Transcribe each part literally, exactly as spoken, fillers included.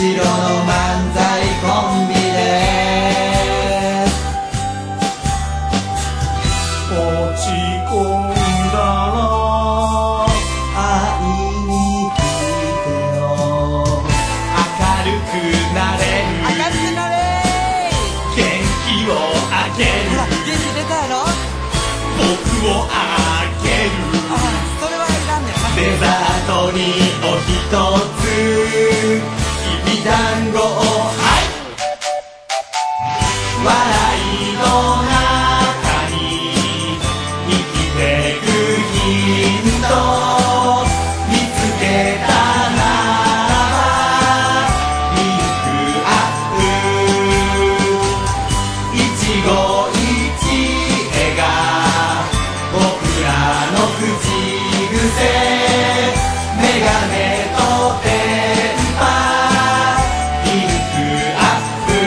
後ろの漫才コンビです。 落ち込んだら会いに来てよ。 明るくなれる、 明るくなれ元気をあげる、 ほら元気出たやろ。 僕をあげる、 あそれはいらんねんな。 デザートにおひとつきびだんごを、はい笑いの中に生きてくヒント見つけたならばリンクアップ一期一会が僕らの口癖、メガネと電波リンクアップ。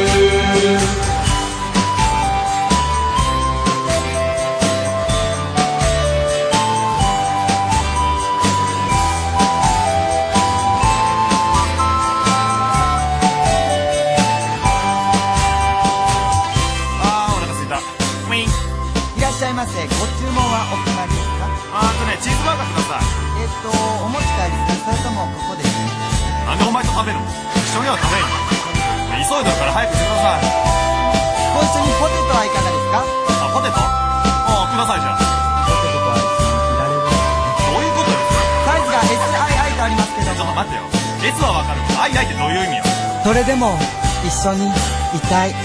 あーお腹すいた。ウィン。 いらっしゃいませ。ご注文はお決まりですか？ あーとねチーズバーガーください。 えっとお持ち帰りですか、それともここですね。 なんでお前と食べるの？一緒には食べんよ。急いでるから早くしてください。 ご一緒にポテトはいかがですか？ あ、ポテト？あーくださいじゃあ。 ポテトとは一緒にいられる。 どういうことですか？ サイズが エスアイアイ とありますけどちょっとも、 待ってよ。S はわかるけど、I I ってどういう意味よ？ それでも一緒にいたい。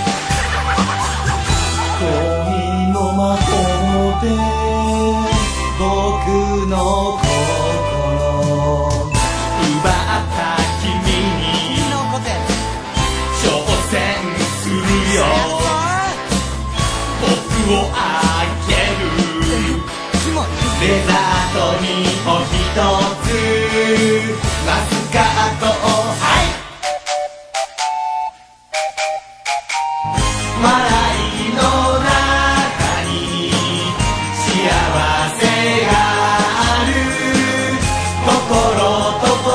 恋の魔法で僕の心奪った君に君のことやね。 挑戦するよ、僕をあげる、 キモい。 デザートにおひとつマスカットを、はい笑いの中に幸せがある、心と心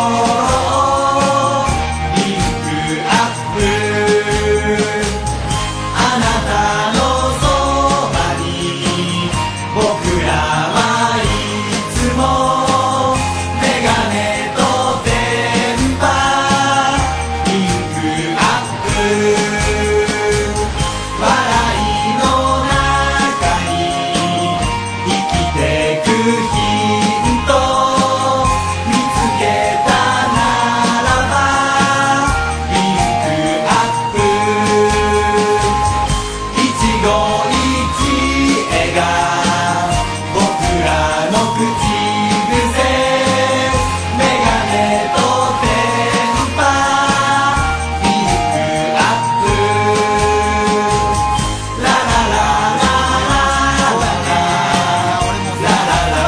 をリンクアップ、あなたのそばに僕らはいつもメガネと電波リンクアップ、笑いの中に生きてくヒント見つけたならばリンクアップ、一期一会が僕らの口癖、メガネと電波リンクアップ、ララララララ俺もラララ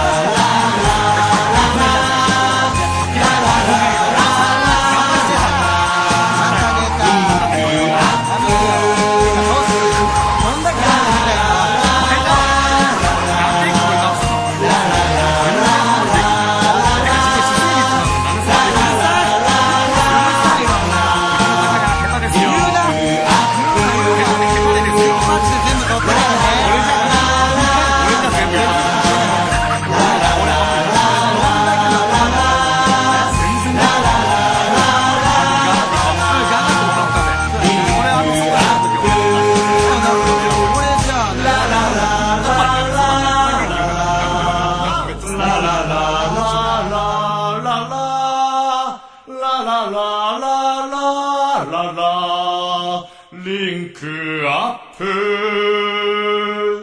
どんだけ話したいの？ なんでこれ直すの？下手ですよ。 言うな。 下手ですよ。 マジで全部取ってないよね。 俺じゃ全部やる。 リンクアップ。